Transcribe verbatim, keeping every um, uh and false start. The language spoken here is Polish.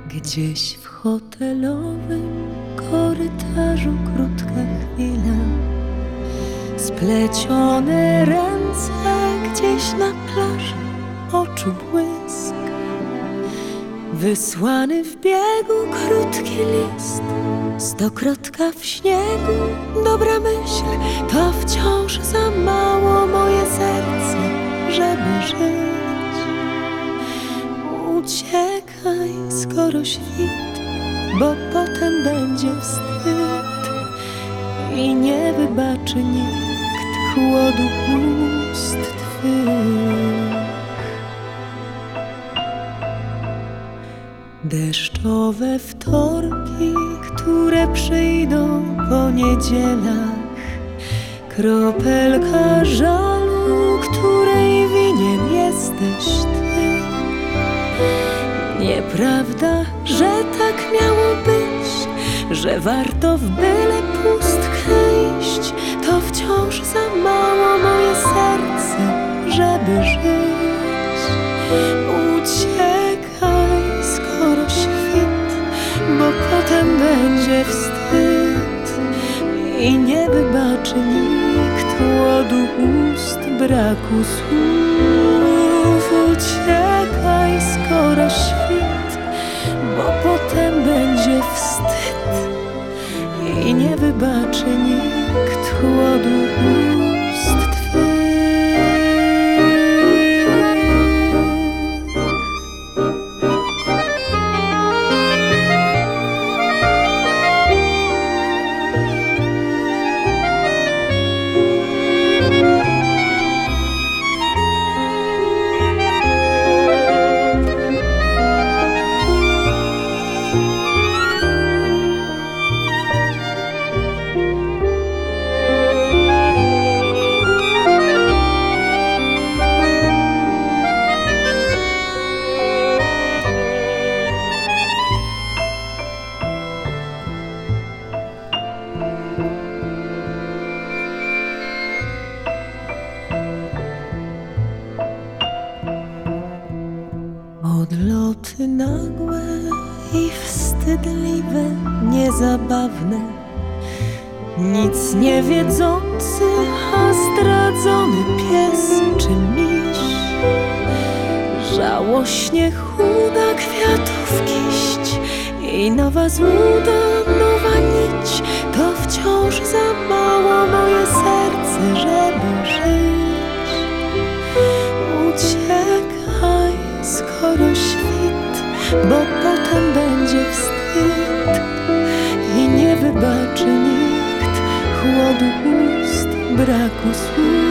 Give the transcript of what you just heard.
Gdzieś w hotelowym korytarzu krótka chwila, splecione ręce gdzieś na plaży, oczu błysk, wysłany w biegu krótki list, stokrotka w śniegu. Dobra myśl, to wciąż za mało moje serce, żeby żyć. Uciekaj, skoro świt, bo potem będzie wstyd i nie wybaczy nikt chłodu ust twych. Deszczowe wtorki, które przyjdą po niedzielach, kropelka żalu, której winien jesteś ty. Nieprawda, że tak miało być, że warto w byle pustkę iść. To wciąż za mało moje serce, żeby żyć. Uciekaj, skoro świt, bo potem będzie wstyd i nie wybaczy nikt chłodu ust, braku słów. Uciekaj, skoro świt, bo potem będzie wstyd i nie wybaczy nikt chłodu ust twych. Odloty nagłe i wstydliwe, niezabawne, nic nie wiedzący, a zdradzony pies czy miś. Żałośnie chuda kwiatów kiść i nowa złuda, nowa nić. To wciąż za mało moje serce, żeby żyć. Uciekaj, skoro świt, bo potem będzie wstyd i nie wybaczy nikt chłodu ust, braku słów.